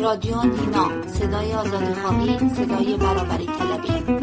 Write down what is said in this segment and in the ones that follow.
رادیو نینا، صدای آزادی‌خواهی، صدای برابری طلبی.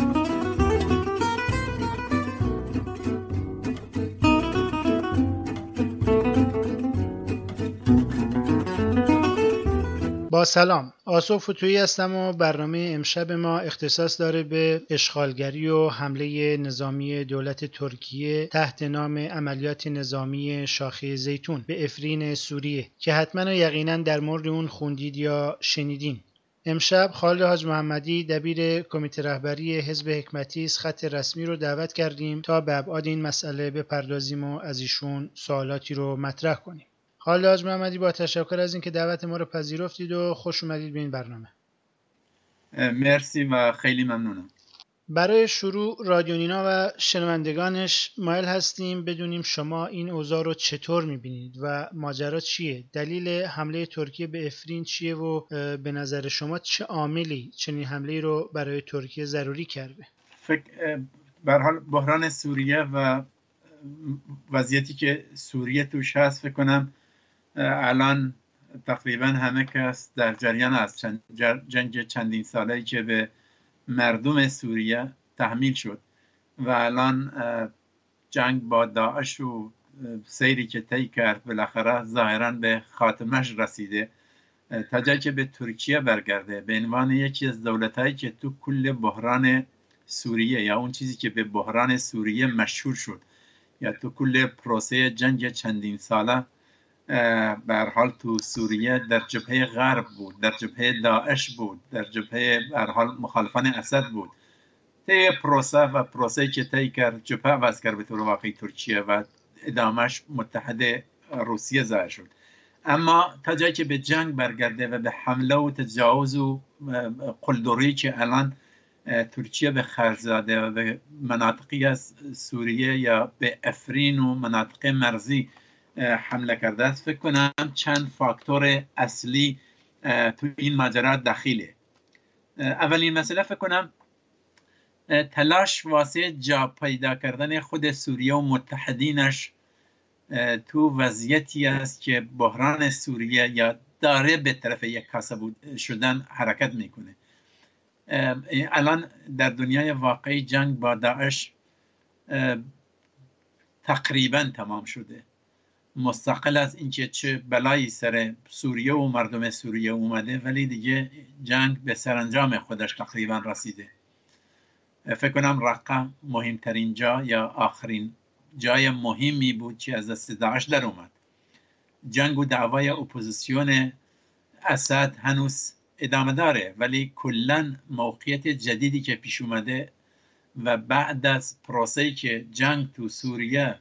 با سلام، آصف فتویی هستم و برنامه امشب ما اختصاص داره به اشغالگری و حمله نظامی دولت ترکیه تحت نام عملیات نظامی شاخه زیتون به افرین سوریه که حتما و یقینا در مورد اون خوندید یا شنیدین. امشب خالد حاج محمدی دبیر کمیته رهبری حزب حکمتی خط رسمی رو دعوت کردیم تا به ابعاد این مسئله بپردازیم و از ایشون سوالاتی رو مطرح کنیم. خالد حاج محمدی، با تشکر از اینکه دعوت ما رو پذیرفتید و خوش اومدید به این برنامه. مرسی و خیلی ممنونم. برای شروع رادیو نینا و شنوندگانش مایل هستیم بدونیم شما این اوضاع رو چطور میبینید و ماجرا چیه؟ دلیل حمله ترکیه به افرین چیه و به نظر شما چه عاملی چنین حمله رو برای ترکیه ضروری کرده؟ به هر حال بحران سوریه و وضعیتی که سوریه توش هست فکر کنم الان تقریبا همه کس در جریان از جنگ چندین ساله‌ای که به مردم سوریه تحمیل شد و الان جنگ با داعش و سیری که طی کرد بالاخره ظاهرا به خاتمش رسیده تا جایی که به ترکیه برگرده به عنوان یکی از دولت‌هایی که تو کل بحران سوریه یا اون چیزی که به بحران سوریه مشهور شد یا تو کل پروسه جنگ چندین ساله به هر حال تو سوریه در جبهه غرب بود، در جبهه داعش بود، در جبهه به هر حال مخالفان اسد بود. طی پروسه که طی کرد جبهه عوض کرد به طور واقعی ترکیه و ادامهش متحد روسیه ظاهر شد. اما تا جایی که به جنگ برگرده و به حمله و تجاوز و قلدری که الان ترکیه به خرج داده و به مناطقی از سوریه یا به افرین و مناطق مرزی حمله کرده است، فکر کنم چند فاکتور اصلی تو این ماجرا دخیله. اولین مسئله فکر کنم تلاش واسه جا پیدا کردن خود سوریه و متحدینش تو وضعیتی است که بحران سوریه یا داره به طرف یک کاسه شدن حرکت میکنه. الان در دنیای واقعی جنگ با داعش تقریبا تمام شده، مستقل از اینکه چه بلایی سر سوریه و مردم سوریه اومده، ولی دیگه جنگ به سرانجام خودش تقریبا رسیده. فکر کنم رقه مهمترین جا یا آخرین جای مهمی بود که از دست داعش در اومد. جنگ و دعوای اپوزیسیون اسد هنوز ادامه داره، ولی کلن موقعیت جدیدی که پیش اومده و بعد از پروسه‌ای که جنگ تو سوریه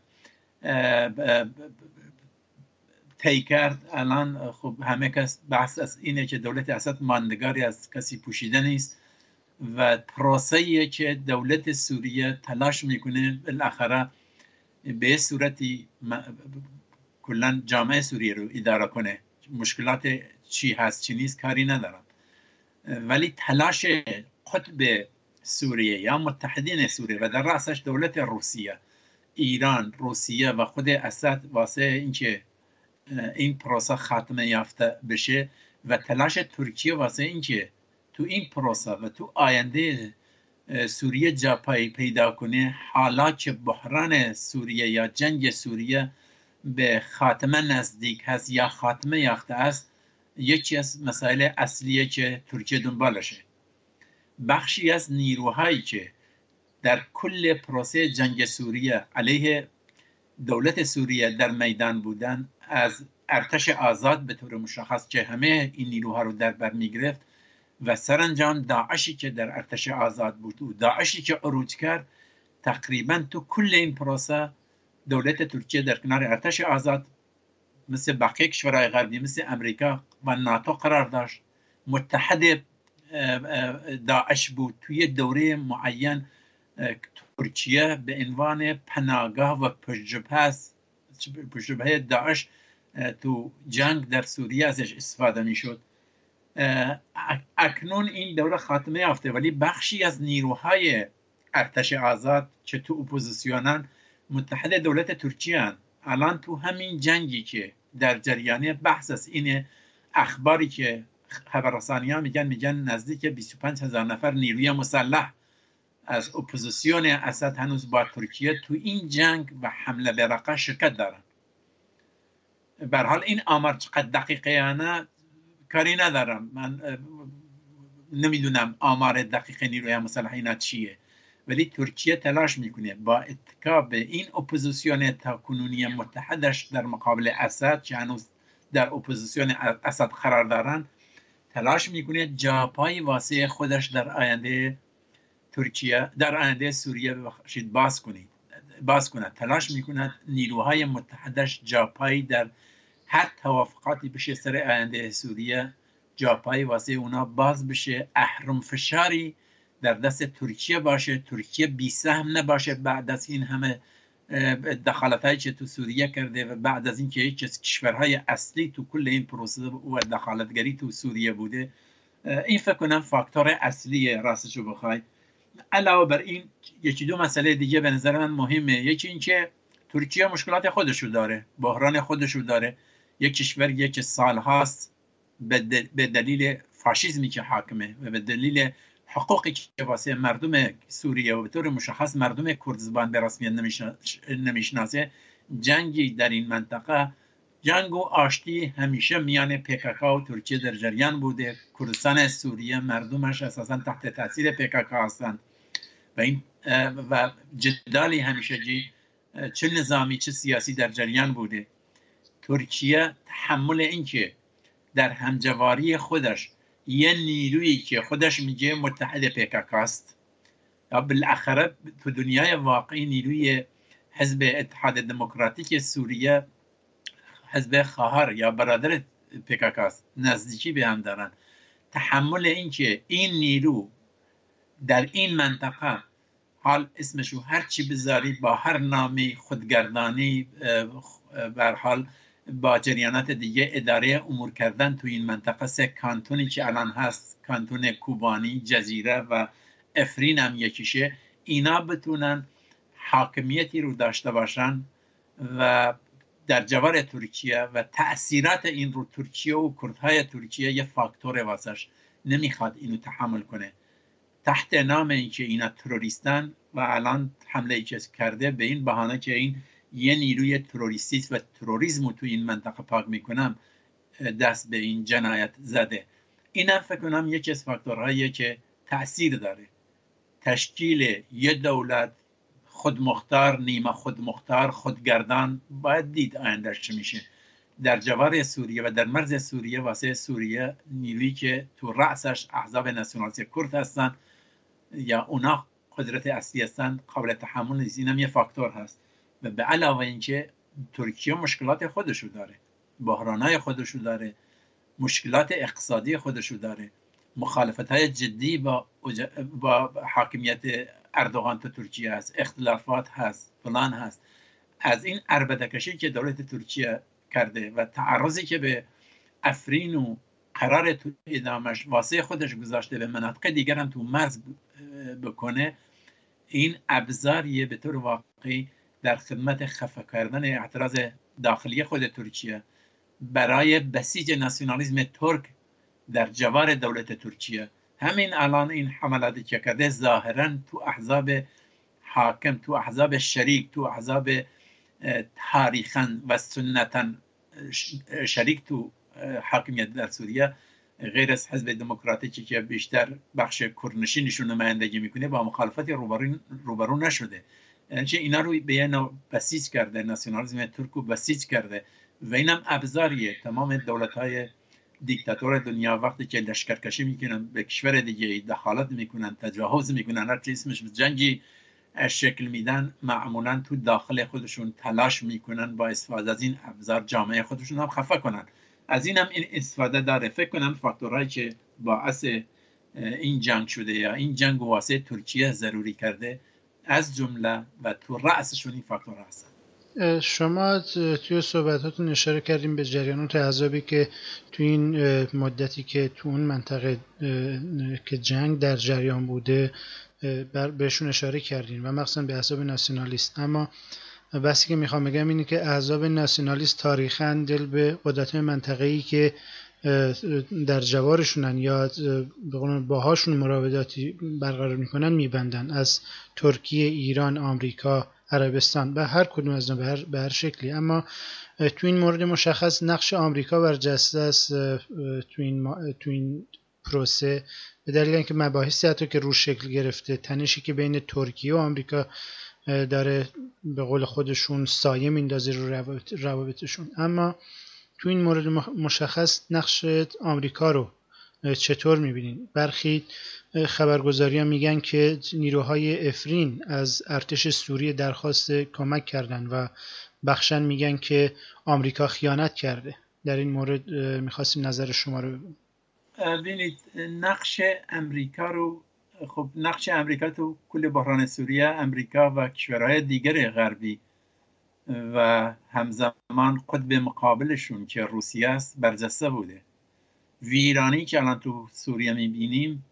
طی کرد، الان خب همه کس بحث از اینه که دولت اسد ماندگاری از کسی پوشیده نیست و پروسه‌ای که دولت سوریه تلاش میکنه بالاخره به صورتی کلن جامعه سوریه رو اداره کنه. مشکلات چی هست چی نیست کاری ندارم، ولی تلاش قطب سوریه یا متحدین سوریه و در رأسش دولت روسیه، ایران، روسیه و خود اسد واسه اینکه این پروسه خاتمه یافته بشه و تلاش ترکیه واسه اینکه تو این پروسه و تو آینده سوریه جا پیدا کنه، حالا که بحران سوریه یا جنگ سوریه به خاتمه نزدیک هست یا خاتمه یافته است، یکی از مسائل اصلیه که ترکیه دنبالشه. بخشی از نیروهایی که در کل پروسه جنگ سوریه علیه دولت سوریه در میدان بودن، از ارتش آزاد به طور مشخص که همه این نیروها رو در بر میگرفت و سرانجام داعشی که در ارتش آزاد بود و داعشی که عروج کرد، تقریبا تو کل این پروسه دولت ترکیه در کنار ارتش آزاد مثل بقیه کشورهای غربی مثل امریکا و ناتو قرار داشت، متحد داعش بود. توی دوره معین ترکیه به عنوان پناهگاه و پشتجبهه داعش تو جنگ در سوریه ازش استفاده می شد. اکنون این دوره خاتمه یافته، ولی بخشی از نیروهای ارتش آزاد که تو اپوزیسیونن متحد دولت ترکیه هن. الان تو همین جنگی که در جریان بحث است، اینه اخباری که خبررسانی ها میگن نزدیک 25,000 نفر نیروی مسلح از اپوزیسیون اسد هنوز با ترکیه تو این جنگ و حمله به رقه شرکت دارن. به هر حال این آمار چقدر دقیقه یا نه کاری ندارم، من نمیدونم آمار دقیق نیروی مسلح اینا چیه، ولی ترکیه تلاش میکنه با اتکا به این اپوزیسیون تاکنونی متحدش در مقابل اسد که هنوز در اپوزیسیون اسد قرار دارن، تلاش میکنه جاپای واسه خودش در آینده ترکیه، در آینده سوریه باز کنه. تلاش میکنه نیروهای متحدش جاپای در هر توافقاتی بشه سر آینده سوریه، جاپای واسه اونا باز بشه، اهرم فشاری در دست ترکیه باشه، ترکیه بی سهم نباشه بعد از این همه دخالتایی که تو سوریه کرده و بعد از اینکه یکی از کشورهای اصلی تو کل این پروسه و دخالتگری تو سوریه بوده. این فکر کنم فاکتور اصلی راستشو بخوای. علاوه بر این یکی دو مسئله دیگه به نظر من مهمه. یکی این که ترکیه مشکلات خودشو داره، بحران خودشو داره، یک کشوریه که سالهاست به دلیل فاشیسمی که حاکمه و به دلیل حقوقی که واسه مردم سوریه و به طور مشخص مردم کردستان به رسمیت نمیشناسه، جنگی در این منطقه، جنگ و آشتی همیشه میان PKK و ترکیه در جریان بوده. کردستان سوریه مردمش اساسا تحت تاثیر PKK هستند و جدالی همیشگی چه نظامی چه سیاسی در جریان بوده. ترکیه تحمل این که در همجواری خودش یه نیرویی که خودش میگه متحد PKK است، یا بالاخره تو دنیای واقعی نیروی حزب اتحاد دموکراتیک سوریه، حزب خواهر یا برادر PKK است، نزدیکی به هم دارن. تحمل این که این نیرو در این منطقه، حال اسمشو هر چی بذاری، با هر نامی، خودگردانی، بر حال با جریانات دیگه اداره امور کردن تو این منطقه، 3 کانتونی که الان هست، کانتون کوبانی، جزیره و افرین هم یکیشه، اینا بتونن حاکمیتی رو داشته باشن و در جوار ترکیه و تأثیرات این رو ترکیه و کردهای ترکیه یه فاکتور واسش نمیخواد اینو تحمل کنه، تحت نام اینکه اینا تروریستن و الان حمله که کرده به این بهانه که این یه نیروی تروریستیست و تروریسمو تو این منطقه پاک میکنم، دست به این جنایت زده. اینم فکر کنم یکی از فاکتورهاییه که تأثیر داره. تشکیل یه دولت خودمختار، نیمه خودمختار، خودگردان، باید دید آیندهش چه میشه. در جوار سوریه و در مرز سوریه، واسه سوریه نیرویی که تو رأسش احزاب ناسیونالیست کرد هستن یا اونا قدرت اصلی هستن، قابل تحمل نیست. اینم یه فاکتور هست. و به علاوه اینکه ترکیه مشکلات خودشو داره، بحرانای خودشو داره، مشکلات اقتصادی خودشو داره، مخالفت‌های جدی با حاکمیت اردوغان تو ترکیه هست، اختلافات هست، فلان هست. از این عربده‌کشی که دولت ترکیه کرده و تعرضی که به افرین و قرار تو ادامش واسه خودش گذاشته به مناطق دیگر هم تو مرز بکنه، این ابزاریه به طور واقعی در خدمت خفه کردن اعتراض داخلی خود ترکیه برای بسیج ناسیونالیسم ترک در جوار دولت ترکیه. همین الان این حملاتی که کرده ظاهرا تو احزاب حاکم، تو احزاب شریک، تو احزاب تاریخاً و سنتاً شریک تو حاکمیت در سوریه، غیر از حزب دموکراتیکی که بیشتر بخش کردنشینشون نمایندگی میکنه، با مخالفت روبرو نشده. یعنی اینا رو به یه بسیج کرده، ناسیونالیسم ترک رو بسیج کرده و اینم ابزاریه. تمام دولت‌های دیکتاتور دنیا وقتی که لشکرکشی میکنن به کشور دیگه، دخالت میکنن، تجاوز میکنن، هر چی اسمش جنگی شکل میدن، معمولا تو داخل خودشون تلاش میکنن با استفاده از این ابزار جامعه خودشون هم خفه کنن. از اینم این استفاده داره. فکر کنم فاکتورهایی که باعث این جنگ شده یا این جنگ واسه ترکیه ضروری کرده از جمله و تو رأسشون این فاکتورها هستن. شما توی صحبتاتون اشاره کردیم به جریانات احزابی که تو این مدتی که تو اون منطقه که جنگ در جریان بوده بهشون اشاره کردین و مخصوصا به احزاب ناسیونالیست. اما بحثی که میخوام بگم اینه که احزاب ناسیونالیست تاریخاً دل به قدرت‌های منطقه‌ای که در جوارشونن یا به قولن باهاشون مراوداتی برقرار میکنن میبندن، از ترکیه، ایران، آمریکا، عربستان، به هر کدوم از به هر شکلی. اما تو این مورد مشخص نقش آمریکا برجسته است تو این پروسه، به دلیل اینکه مباحثی حتی که روش شکل گرفته، تنشی که بین ترکیه و آمریکا داره به قول خودشون سایه میندازه رو روابطشون. اما تو این مورد مشخص نقش آمریکا رو چطور میبینین؟ برخی خبرگزاری ها میگن که نیروهای افرین از ارتش سوریه درخواست کمک کردن و بخشن میگن که آمریکا خیانت کرده. در این مورد میخواستیم نظر شما رو ببینیم. ببینید نقش امریکا رو، خب نقش امریکا تو کل بحران سوریه، امریکا و کشورهای دیگر غربی و همزمان قطب مقابلشون که روسیه است برجسته بوده. ویرانی که الان تو سوریه میبینیم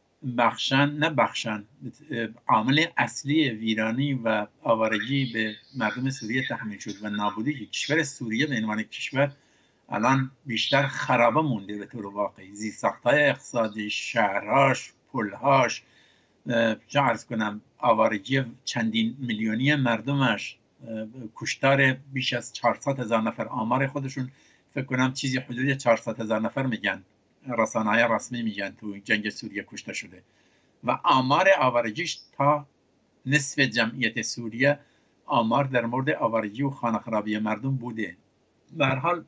عامل اصلی ویرانی و آوارگی به مردم سوریه تحمیل شد و نابودی که کشور سوریه به عنوان کشور الان بیشتر خرابه مونده به طور واقعی. زیرساخت‌های اقتصادی، شهرهاش، پلهاش، چه عرض کنم، آوارگی چندین میلیونی مردمش، کشتار بیش از 400,000 نفر. آمار خودشون فکر کنم چیزی حدود 400,000 نفر میگن، رسانه‌های رسمی میگن تو جنگ سوریه کشته شده و آمار آوارگیش تا نصف جمعیت سوریه آمار در مورد آوارگی و خانه خرابی مردم بوده. به هر حال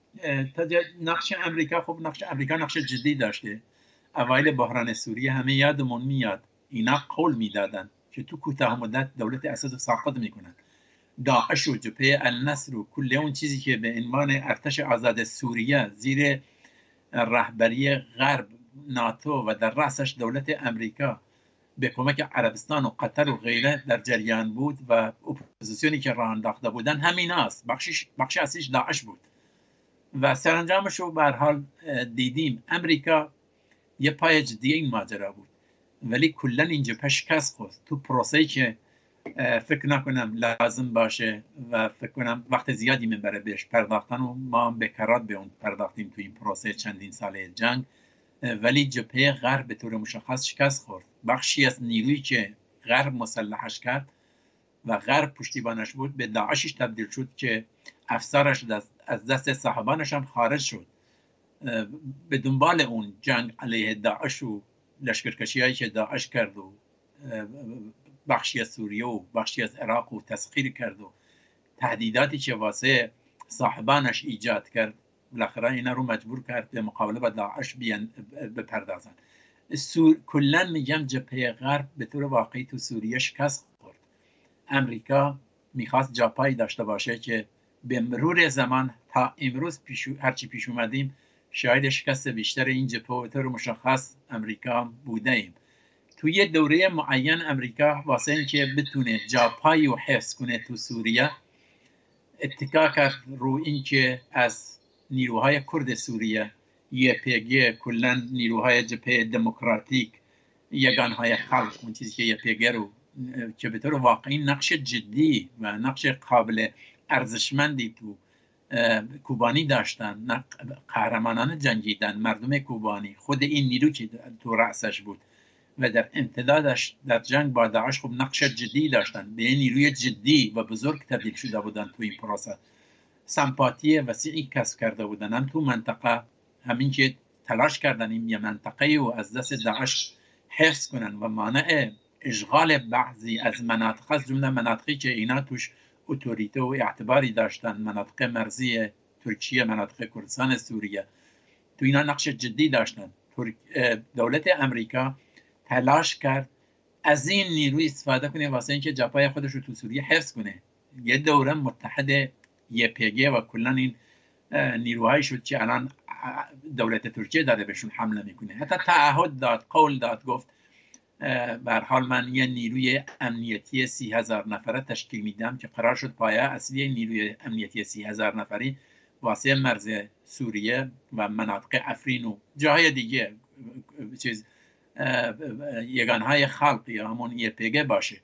نقش امریکا، خب نقش امریکا نقش جدی داشته. اوایل بحران سوریه همه یادمون میاد اینا قول میدادن که تو کوتاه مدت دولت اسد رو ساقط میکنن. داعش و جبهه النصر و کل اون چیزی که به عنوان ارتش آزاد سوریه زیر رهبری غرب، ناتو و در رأسش دولت امریکا به کمک عربستان و قطر و غیره در جریان بود و اپوزیسیونی که راه انداخته بودن همین است. بخش اصلیش داعش بود و سرانجامش رو به هر حال دیدیم. امریکا یه پای جدی این ماجرا بود ولی کلا این جبهه شکست خورد تو پروسه‌ای که فکر نکنم لازم باشه و فکر کنم وقت زیادی میبره بهش پرداختن و ما هم بکرات به اون پرداختیم تو این پروسه چندین ساله جنگ. ولی جبهه غرب به طور مشخص شکست خورد. بخشی از نیرویی که غرب مسلحش کرد و غرب پشتیبانش بود به داعشش تبدیل شد که افسرش از دست صاحبانش هم خارج شد. به دنبال اون جنگ علیه داعش و لشکرکشی هایی که داعش کرد و بخشی از سوریه و بخشی از عراق و تسخیر کرد و تهدیداتی که واسه صاحبانش ایجاد کرد، بالاخره اینا رو مجبور کرد به مقابله با داعش بپردازن. کلا میگم جبهه غرب به طور واقعی تو سوریه شکست خورد. امریکا میخواست جاپایی داشته باشه که به مرور زمان تا امروز هرچی پیش اومدیم شاید شکست بیشتر این جبهه به طور مشخص امریکا بوده ایم. توی یه دوره معین امریکا واسه این که بتونه جاپایی و حفظ کنه تو سوریه اتکا کرد رو این که از نیروهای کرد سوریه، YPG، کلن نیروهای جبهه دموکراتیک، یگانهای خلق، اون چیزی که YPG رو که به طور واقعی نقش جدی و نقش قابل ارزشمندی تو کوبانی داشتن، قهرمانان جنگیدن، مردم کوبانی، خود این نیرو که تو رأسش بود و در امتدادش در جنگ با داعش خب نقش جدی داشتن، به نیروی جدی و بزرگ تبدیل شده بودن تو این پروسه. سمپاتی وسیعی کسب کرده بودن هم تو منطقه، همین که تلاش کردن این یه منطقه و از دست داعش حفظ کنن و مانع اشغال بعضی از مناطق، از جمله مناطقی که اینا توش اتوریته و اعتباری داشتن، مناطق مرزی ترکیه، مناطق کردستان سوریه، تو اینا نقش جدی داشتن. دولت امریکا تلاش کرد از این نیروی استفاده کنه واسه اینکه جبهه خودش رو تو سوریه حفظ کنه. یه دوره متحد YPG و کلا این نیروهایی شد که الان دولت ترکیه داره بهشون حمله میکنه. حتی تعهد داد، قول داد، گفت به هر حال من یه نیروی امنیتی 30,000 نفره تشکیل میدم که قرار شد پایه اصلی نیروی امنیتی 30,000 نفری واسه مرز سوریه و مناطق افرین و جاهای دیگه چیز یگانهای خلق یا همون YPG باشه.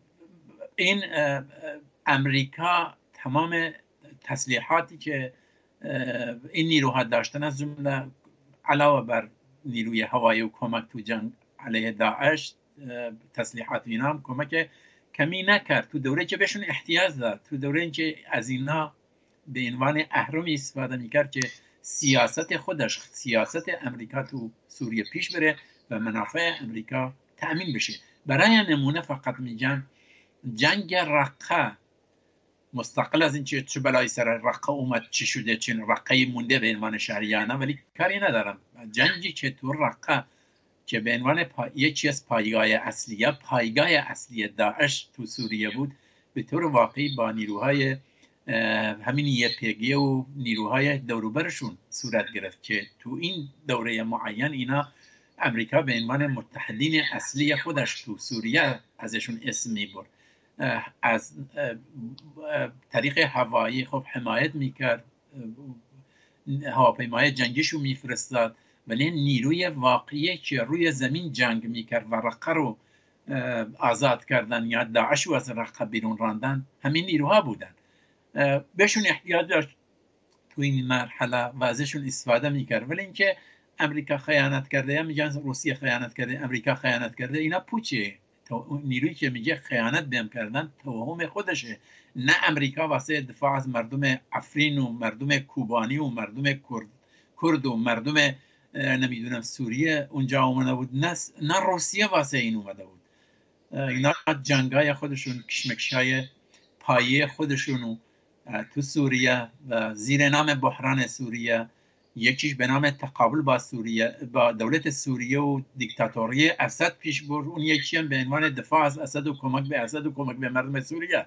این امریکا تمام تسلیحاتی که این نیروها داشتن، از جمله علاوه بر نیروی هوایی و کمک تو جنگ علیه داعش، تسلیحات اینا هم کمک کمی نکرد تو دوره که بهشون احتیاج داشت، تو دوره که از اینا به عنوان اهرمی استفاده میکرد که سیاست خودش، سیاست امریکا تو سوریه پیش بره و منافع امریکا تأمین بشه. برای نمونه فقط میگم جنگ رقه، مستقل از اینکه چه بلایی سر رقه اومد چی شده، چه رقه مونده به عنوان شهریانه، ولی کاری ندارم، جنگی که تو رقه که به عنوان یکی از پایگاه اصلی داعش تو سوریه بود، به طور واقعی با نیروهای همین YPG و نیروهای دوروبرشون صورت گرفت که تو این دوره معین اینا امریکا به عنوان متحدین اصلی خودش تو سوریه ازشون اسم میبرد، از طریق هوایی خب حمایت میکرد، هواپیمای جنگیشو میفرستاد، ولی نیروی واقعی که روی زمین جنگ میکرد و رقه رو آزاد کردن یا داعش رو از رقه بیرون راندن همین نیروها بودن. بهشون احتیاج داشت تو این مرحله و ازشون استفاده میکرد، ولی اینکه امریکا خیانت کرده یا میگن روسیه خیانت کرده، امریکا خیانت کرده، اینا پوچه. نیرویی که میگه خیانت بهم کردن توهم خودشه، نه امریکا واسه دفاع از مردم افرین و مردم کوبانی و مردم کرد و مردم نمیدونم سوریه اونجا اومده بود، نه روسیه واسه این اومده بود. اینا جنگای خودشون، کشمکشای پایه خودشونو تو سوریه و زیر نام بحران سوریه، یکیش به نام تقابل با سوریه، با دولت سوریه و دیکتاتوری اسد پیش برد، اون یکی هم به عنوان دفاع از اسد و کمک به اسد و کمک به مردم سوریه.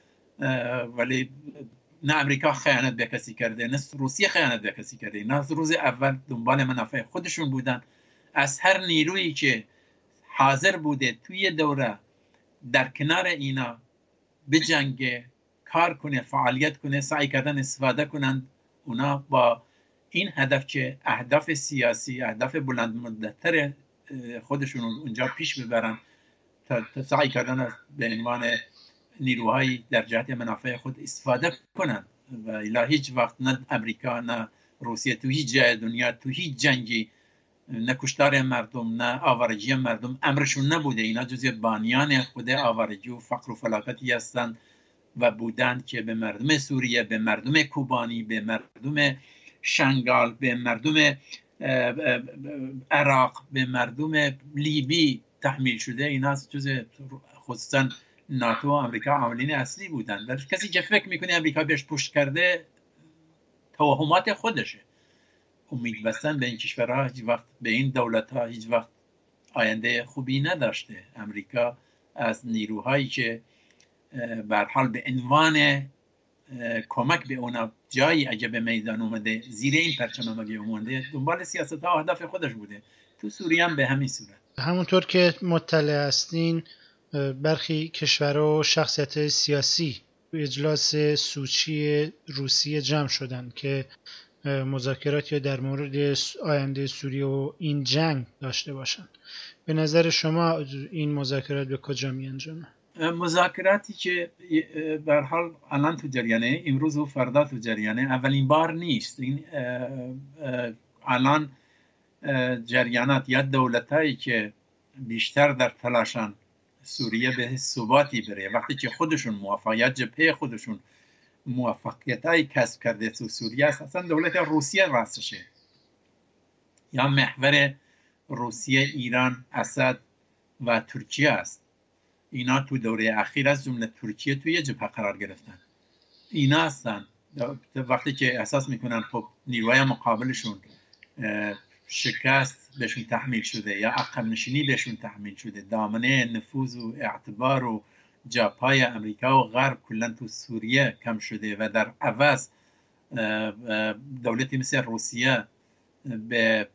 ولی نه امریکا خیانت به کسی کرده، نه روسیه خیانت به کسی کرده، نه از روز اول دنبال منافع خودشون بودن. از هر نیرویی که حاضر بوده توی دوره در کنار اینا بجنگه، کار کنه، فعالیت کنه، سعی کردن استفاده کنن اونا با این هدف که اهداف سیاسی، اهداف بلند مدت‌تر خودشون اونجا پیش ببرن، تا سعی کردن به عنوان نیروهای در جهت منافع خود استفاده کنن. و الا هیچ وقت نه امریکا نه روسیه تو هیچ جای دنیا تو هیچ جنگی نه کشتار مردم نه آوارگی مردم امرشون نبوده. اینا جزء بانیان خود آوارگی و فقر و فلاکتی هستند و بودند که به مردم سوریه، به مردم کوبانی، به مردم شنگال، به مردم عراق، به مردم لیبی تحمیل شده. اینا جزء خصوصا ناتو و امریکا عاملین اصلی بودند. در کسی که فکر میکنه امریکا بهش پشت کرده توهمات خودشه. امید بستن به این کشورها هیچ وقت، به این دولت‌ها هیچ وقت آینده خوبی نداشته. امریکا از نیروهایی که به هر حال به عنوان کمک به اونا جایی اگه به میدان اومده، زیر این پرچم اگه اومده، دنبال سیاست‌ها و اهداف خودش بوده. تو سوریه هم به همین صورت. همونطور که مطلع هستین، برخی کشورها و شخصیت سیاسی اجلاس سوچی روسیه جمع شدن که مذاکراتی در مورد آینده سوریه و این جنگ داشته باشند. به نظر شما این مذاکرات به کجا می انجامه؟ مذاکراتی که به هر حال الان تو جریانه، امروز و فردا تو جریانه، اولین بار نیست. این الان جریانات یا دولتایی که بیشتر در تلاشن سوریه به ثباتی بره، وقتی که خودشون موفقیت، جبهه خودشون موفقیتایی کسب کرده تو سوریه است، اصلا دولت روسیه راستشه یا محور روسیه، ایران، اسد و ترکیه است. اینا تو دوره اخیر از جمله ترکیه توی جبهه قرار گرفتن. اینا هستن وقتی که احساس میکنن خب نیروهای مقابلشون شکست بهشون تحمیل شده یا عقب نشینی بهشون تحمیل شده، دامنه نفوذ و اعتبار و جاپای امریکا و غرب کلا تو سوریه کم شده و در عوض دولتی مثل روسیه به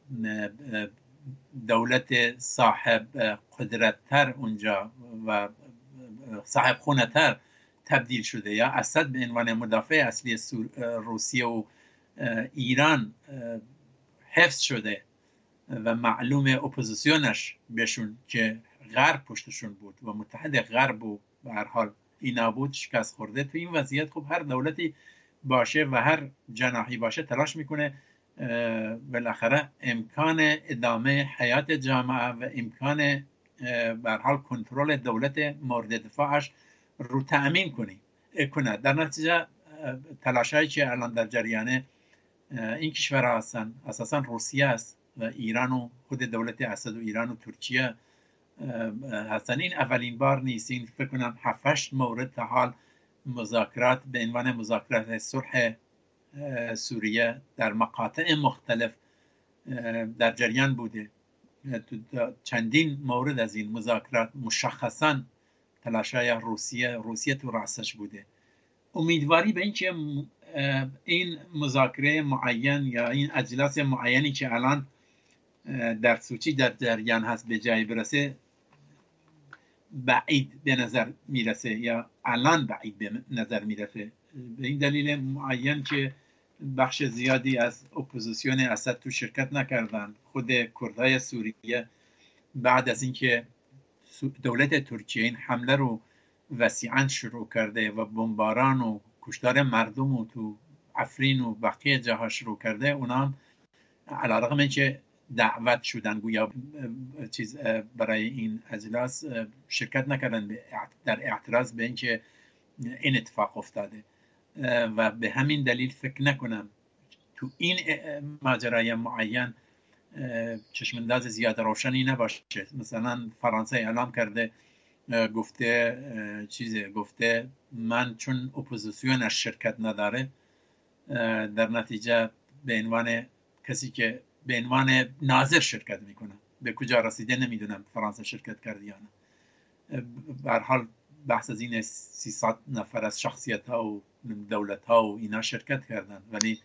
دولت صاحب قدرت‌تر اونجا و صاحب خونه‌تر تبدیل شده، یا اسد به عنوان مدافع اصلی روسیه و ایران حفظ شده و معلوم اپوزیسیونش بهشون که غرب پشتشون بود و متحد غرب و به هر حال اینا بود، شکست خورده. تو این وضعیت خب هر دولتی باشه و هر جناحی باشه تلاش میکنه بالاخره امکان ادامه حیات جامعه و امکان به هر حال کنترل دولت مورد دفاعش رو تأمین کنه. در نتیجه تلاشایی که الان در جریان این کشورها هستن، اساسا روسیه است و ایران و خود دولت اسد و ایران و ترکیه هستن، این اولین بار نیست. این فکر کنم 7-8 مورد تا حال مذاکرات به عنوان مذاکرات صلح سوریه در مقاطع مختلف در جریان بوده. چندین مورد از این مذاکرات مشخصاً تلاشای روسیه تو رأسش بوده. امیدواری به این که این مذاکره معین یا این اجلاس معینی که الان در سوچی در جریان هست به جای برسه بعید به نظر میرسه یا الان بعید به نظر میرسه، به این دلیل معین که بخش زیادی از اپوزیسیون اسد تو شرکت نکردن. خود کردهای سوریه بعد از اینکه دولت ترکیه این حمله رو وسیعاً شروع کرده و بمباران و کشتار مردم و تو عفرین و بقیه جاها شروع کرده، اونا هم علیرغم اینکه دعوت شدن گویا چیز برای این اجلاس شرکت نکردن در اعتراض به اینکه این اتفاق افتاده و به همین دلیل فکر نکنم تو این ماجرای معین چشمانداز زیاد روشنی نباشه. مثلا فرانسه اعلام کرده گفته من چون اپوزیسیونش شرکت نداره در نتیجه به عنوان کسی که به عنوان ناظر شرکت میکنه. به کجا رسیده نمیدونم فرانسه شرکت کرده یا نه. به هر حال بحث از این 300 نفر از شخصیت ها و دولت ها و اینا شرکت کردن، ولی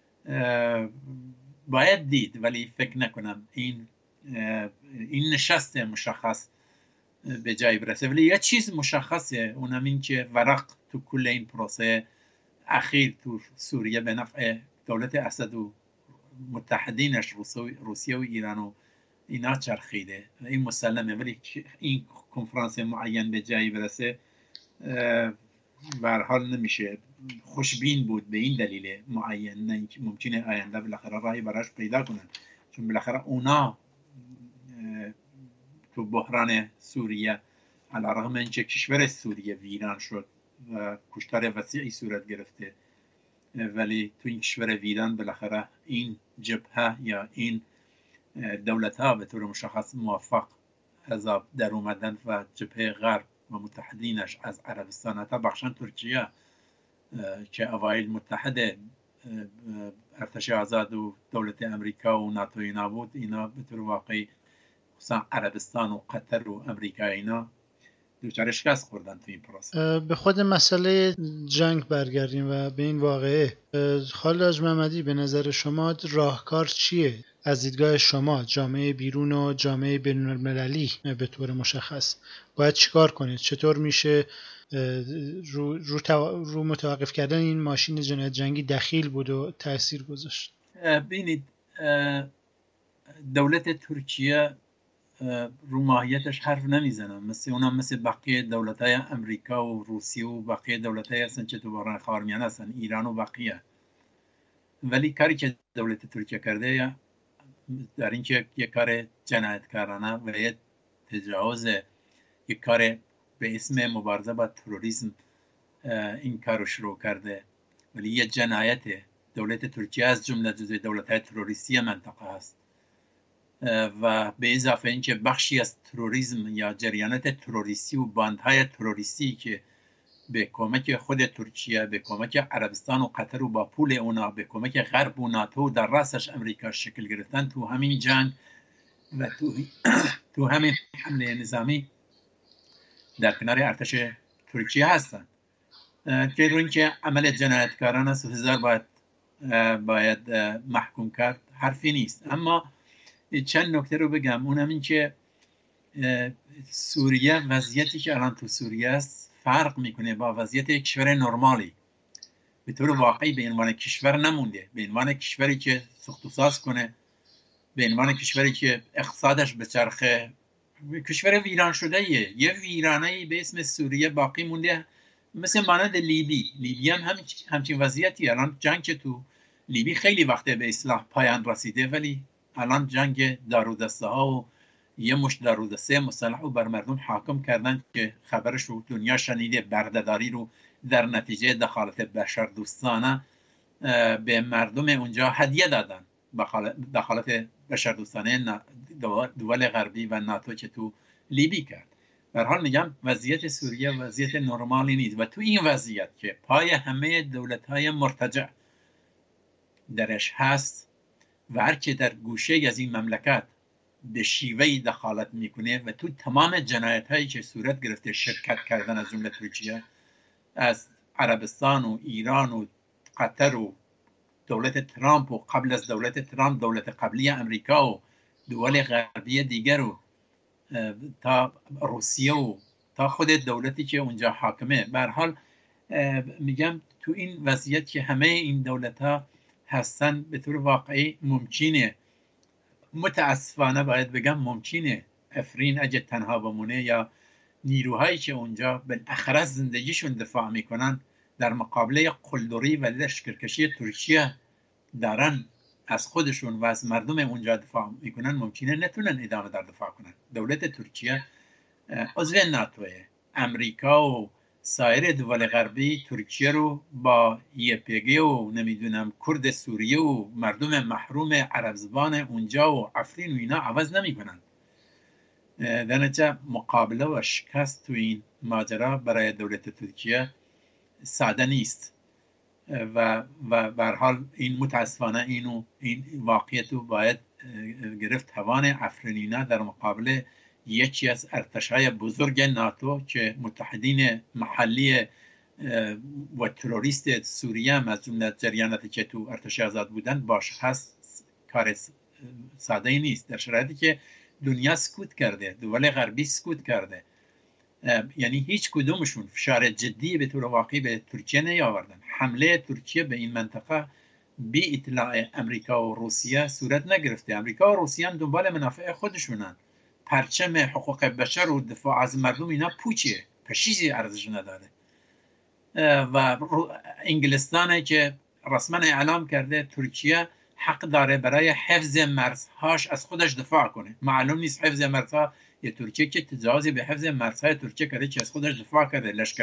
باید دید، ولی فکر نکنم این نشست مشخص به جای برسه. ولی یه چیز مشخصه، اونم این که ورق تو کل این پروسه اخیر تو سوریه به نفع دولت اسد و متحدینش روسیه و ایران و اینا چرخیده، این مسلمه. ولی این کنفرانس معین به جایی برسه به هر حال نمیشه خوشبین بود به این دلیل معین، نه اینکه ممکنه آینده بالاخره راهی براش پیدا کنن، چون بالاخره اونا تو بحران سوریه علیرغم اینکه کشور سوریه ویران شد و کشتار وسیعی صورت گرفته، ولی تو این کشور ویران بالاخره این جبهه یا این دولت ها به طور مشخص موفق عذاب در اومدن و جبهه غرب و متحدینش از عربستان حتی بخشن ترکیه که اوایل متحد ارتش آزاد و دولت امریکا و ناتو اینا بود، اینا به طور واقعی خصوصا عربستان و قطر و امریکا اینا دوچار شکست خوردن تو این پروسه. به خود مسئله جنگ برگردیم و به این واقعه. خالد حاج محمدی به نظر شما راهکار چیه؟ از دیدگاه شما جامعه بیرون و جامعه بین المللی به طور مشخص باید چیکار کنه؟ چطور میشه رو متوقف کردن این ماشین جنایت جنگی دخیل بود و تأثیر گذاشت؟ ببینید دولت ترکیه رو ماهیتش حرف نمیزنم، مثل بقیه دولت‌های امریکا و روسیه و بقیه دولت‌های هستن که تو بحران خاورمیانه هستن، ایران و بقیه. ولی کاری که دولت ترکیه کرده در این که یک کار جنایتکارانه و یک تجاوز، یک کار به اسم مبارزه با تروریسم این کارو شروع کرده، ولی یک جنایت. دولت ترکیه از جمله جزو دولت‌های تروریستی منطقه است و به اضافه اینکه بخشی از تروریسم یا جریانات تروریستی و باندهای تروریستی که به کمک خود ترکیه، به کمک عربستان و قطر و با پول اونا، به کمک غرب و ناتو در رأسش امریکا شکل گرفتن تو همین جنگ و تو همین حمله نظامی در کنار ارتش ترکیه هستن که رو اینکه عمل جنایتکارانه هزار باید محکوم کرد حرفی نیست. اما چند نکته رو بگم، اونم این که سوریه، وضعیتی که الان تو سوریه است فرق میکنه با وضعیت یک کشور نرمالی. به طور واقعی به عنوان کشور نمونده، به عنوان کشوری که ساخت و ساز کنه، به عنوان کشوری که اقتصادش به چرخه، کشور ویران شده یه ویرانه‌ای به اسم سوریه باقی مونده مثل مانند لیبی هم همچین وضعیتی. الان جنگ که تو لیبی خیلی وقته به اصلاح پایان رسیده، ولی الان جنگ دارودسته ها و یه مش دارودسته مسلح رو بر مردم حاکم کردن که خبرش رو دنیا شنیده، بردهداری رو در نتیجه دخالت بشر دوستانه به مردم اونجا هدیه دادن، دخالت بشر دوستانه دول غربی و ناتو که تو لیبی کرد. به هر حال میگم وضعیت سوریه وضعیت نرمالی نیست و تو این وضعیت که پای همه دولت‌های مرتجع درش هست و هر که در گوشه از این مملکت به شیوهی دخالت میکنه و تو تمام جنایت‌هایی که صورت گرفته شرکت کردن، از جمله ترکیه، از عربستان و ایران و قطر و دولت ترامپ و قبل از دولت ترامپ دولت قبلی امریکا و دول غربی دیگر و تا روسیه و تا خود دولتی که اونجا حاکمه. به هر حال میگم تو این وضعیت که همه این دولت‌ها هستن، به طور واقعی ممکنه، متاسفانه باید بگم ممکنه افرین اگه تنها بمونه یا نیروهایی که اونجا بالاخره زندگیشون دفاع میکنن در مقابله قلدری و لشکرکشی ترکیه دارن از خودشون و از مردم اونجا دفاع میکنن، ممکنه نتونن ادامه در دفاع کنن. دولت ترکیه عضو ناتوه، امریکا و سایر دول غربی ترکیه رو با YPG و نمیدونم کرد سوریه و مردم محروم عرب زبان اونجا و افرین و اینا عوض نمیکنن. در نتیجه مقابله و شکست تو این ماجرا برای دولت ترکیه ساده نیست و به هر حال این متاسفانه این واقعیت رو باید گرفت. توان افرینینا در مقابله یکی از ارتش‌های بزرگ ناتو که متحدین محلی و تروریست سوریه هم از جمله جریاناتی که تو ارتش آزاد بودن باش هست، کار ساده نیست در شرایطی که دنیا سکوت کرده، دول غربی سکوت کرده. یعنی هیچ کدومشون فشار جدی به طور واقعی به ترکیه نیاوردن. حمله ترکیه به این منطقه بی اطلاع امریکا و روسیه صورت نگرفته. امریکا و روسیه هم دنبال منافع خودشونن. پرچم حقوق بشر و دفاع از مردم اینا پوچیه، چیزی ارزش نداره. و انگلستانه که رسما اعلام کرده ترکیه حق داره برای حفظ مرزهاش از خودش دفاع کنه. معلوم نیست حفظ مرزها یه ترکیه که تجاوزی به حفظ مرزهای ترکیه کرده که از خودش دفاع کرده، لشکر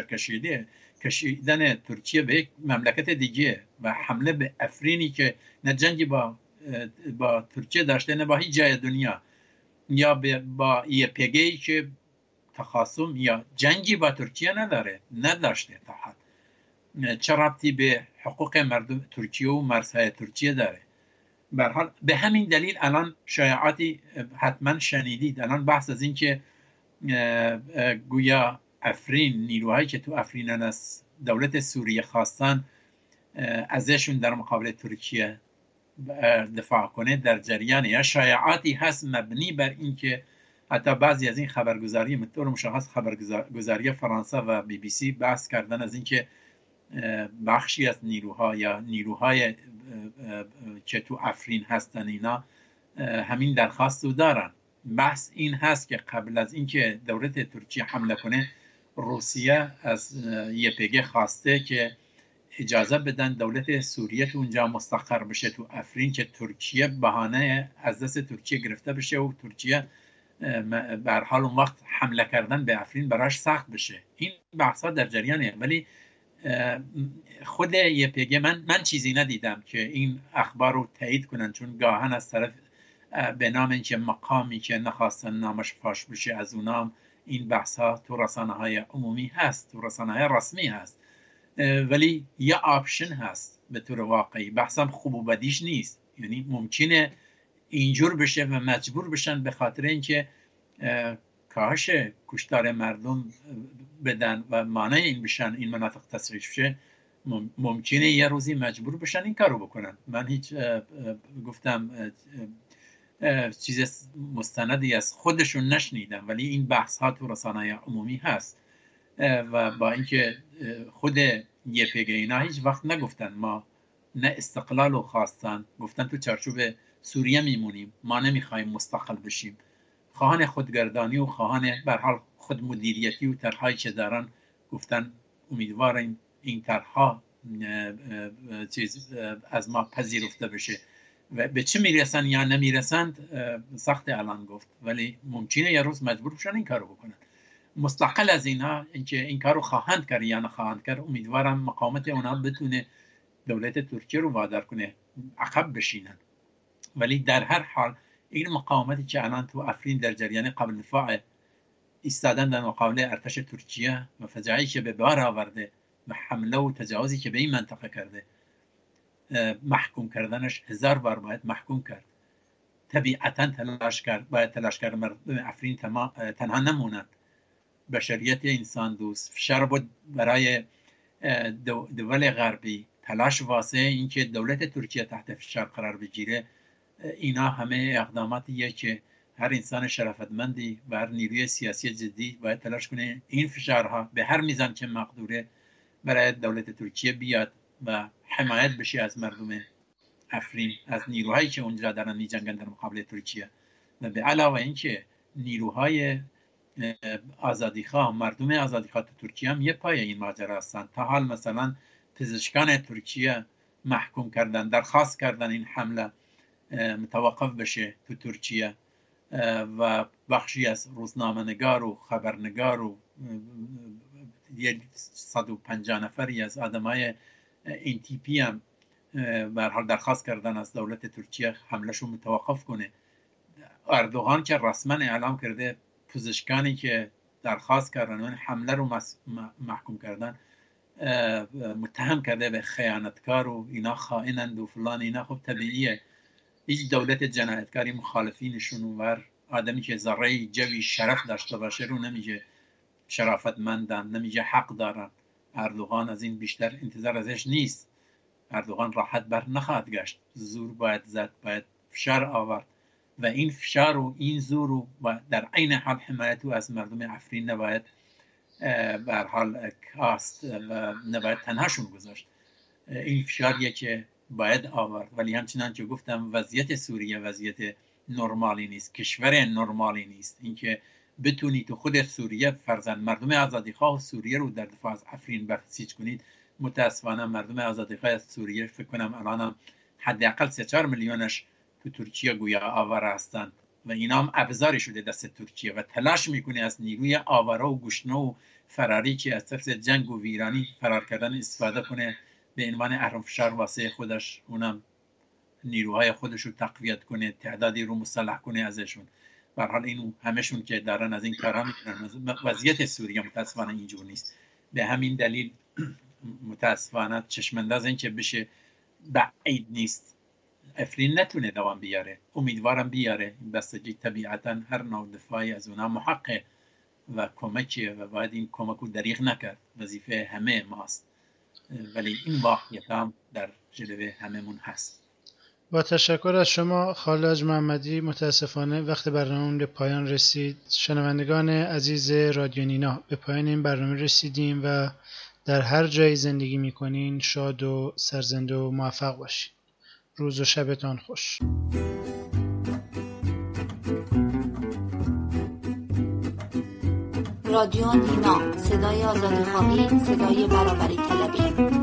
کشیدن ترکیه به یک مملکت دیگه و حمله به افرینی که نه جنگی با ترکیه داشته نه با هیچ جای دنیا، یا با YPG که تخاصم یا جنگی با ترکیه نداشته تا حد. چه ربطی به حقوق مردم ترکیه و مرزهای ترکیه داره؟ به هر حال به همین دلیل الان شایعاتی حتما شنیدید، الان بحث از این که گویا افرین، نیروهایی که تو افرینن از دولت سوریه خواستن ازشون در مقابل ترکیه دفاع کنه در جریان، یا شایعاتی هست مبنی بر این که حتی بعضی از این خبرگزاری مثل مشخص خبرگزاری فرانسه و BBC بحث کردن از این که بخشی از نیروها یا نیروهای که تو افرین هستن اینا همین درخواست رو دارن. بحث این هست که قبل از اینکه دولت ترکیه حمله کنه، روسیه از YPG خواسته که اجازه بدن دولت سوریه تو اونجا مستقر بشه تو افرین، که ترکیه بهانه از دست ترکیه گرفته بشه و ترکیه به هر حال اون وقت حمله کردن به افرین براش سخت بشه. این بحثا در جریانه، ولی خود YPG من چیزی ندیدم که این اخبار رو تایید کنن، چون گاهن از طرف به نام اینکه مقامی که نخواستن نامش فاش بشه از اونام این بحث ها تو رسانه های عمومی هست، تو رسانه های رسمی هست، ولی یه آپشن هست به طور واقعی. بحثم خوب و بدیش نیست، یعنی ممکنه اینجور بشه و مجبور بشن به خاطر اینکه کاهش کشتار مردم بدن و مانع این بشن این مناطق تصریح شه، ممکنه یه روزی مجبور بشن این کارو بکنن. من هیچ گفتم چیز مستندی از خودشون نشنیدم، ولی این بحث ها تو رسانه عمومی هست و با اینکه خود YPG اینا هیچ وقت نگفتن ما نه استقلال رو خواستن، گفتن تو چارچوب سوریه میمونیم، ما نمیخوایم مستقل بشیم، خواهان خودگردانی و خواهان به هر حال خود مدیریتی و طرحایی که دارن گفتن امیدواریم این طرحها چیز از ما پذیرفته بشه و به چه میرسن یا نمیرسند سخت الان گفت، ولی ممکنه یه روز مجبور بشن این کارو بکنن. مستقل از اینها اینکه این کارو خواهند کرد یا نخواهند کرد، امیدوارم مقاومت اونها بتونه دولت ترکیه رو وادار کنه عقب بشینن. ولی در هر حال این مقاومتی که الان تو افرین در جریان قابل دفاع ایستادن در مقابل ارتش ترکیه و فجایعی که به بار آورده و حمله و تجاوزی که به این منطقه کرده، محکوم کردنش 1000 بار باید محکوم کرد. طبیعتا باید تلاش کرد مردم افرین تنها نمونند. بشریت انسان دوست فشار بود برای دول غربی، تلاش واسه اینکه دولت ترکیه تحت فشار قرار بگیره. اینا همه اقداماتیه که هر انسان شرافتمندی و هر نیروی سیاسی جدی باید تلاش کنه این فشارها به هر میزان که مقدوره برای دولت ترکیه بیاد و حمایت بشه از مردم افرین، از نیروهایی که اونجا دارن میجنگن در مقابل ترکیه. و به علاوه اینکه نیروهای آزادیخواه، مردم آزادیخواه ترکیه هم یه پای این ماجرا هستن. تا حال مثلا پزشکان ترکیه محکوم کردن، درخواست کردن این حمله متوقف بشه تو ترکیه و بخشی از روزنامه‌نگار و خبرنگار و 150 نفری از آدمای NTP هم به هر حال درخواست کردن از دولت ترکیه حملهشون متوقف کنه. اردوغان که رسما اعلام کرده پزشکانی که درخواست کردن و حمله رو محکوم کردن متهم کرده به خیانتکار و اینا خائنند و فلان. اینا خب طبیعیه، هیچ دولت جنایتکاری مخالفینشون و آدمی که ذره جوی شرف داشته باشه رو نمیگه شرافتمندن، نمیگه حق دارن. اردوغان از این بیشتر انتظار ازش نیست. اردوغان راحت بر نخواهد گشت، زور باید زد، باید فشار آورد و این فشار و این زور رو در عین حال حمایت از مردم افرین نباید به هر حال کاست و نباید تنهاشون گذاشت. این فشاریه که باید آورد. ولی همچنان که گفتم وضعیت سوریه وضعیت نرمالی نیست، کشور نرمالی نیست. اینکه بتونید تو خود سوریه فرزند مردم آزادیخواه سوریه رو در دفاع از افرین بسیج کنید، متاسفانه مردم آزادیخواه سوریه فکر کنم الان حداقل 3-4 میلیونش تو ترکیه گویا آواره هستند و اینا هم ابزاری شده دست ترکیه و تلاش میکنه از نیروی آواره و گشنه و فراری که از طرز جنگ و ویرانی فرار کردن استفاده کنه به عنوان اهرم فشار واسه خودش، اونم نیروهای خودش رو تقویت کنه، تعدادی رو مسلح کنه ازشون. به هر حال اینو همشون که دارن از این کارا میکنن. وضعیت سوریه متاسفانه اینجور نیست. به همین دلیل متاسفانه چشمانداز این که بشه بعید نیست افرین نتونه دوام بیاره. امیدوارم بیاره. بستگی طبیعتا هر نوع دفاعی از اونها محقه و کمکیه و باید این کمک رو دریغ نکرد. وظیفه همه ماست، ولی این واقعیت هم در جلوه هممون هست. با تشکر از شما خالج محمدی. متاسفانه وقت برنامه به پایان رسید. شنوندگان عزیز رادیو نینا، به پایان این برنامه رسیدیم و در هر جایی زندگی میکنین شاد و سرزنده و موفق باشین. روز و شبتان خوش. رادیو نینا، صدای آزادیخواهی، صدای برابری طلبی.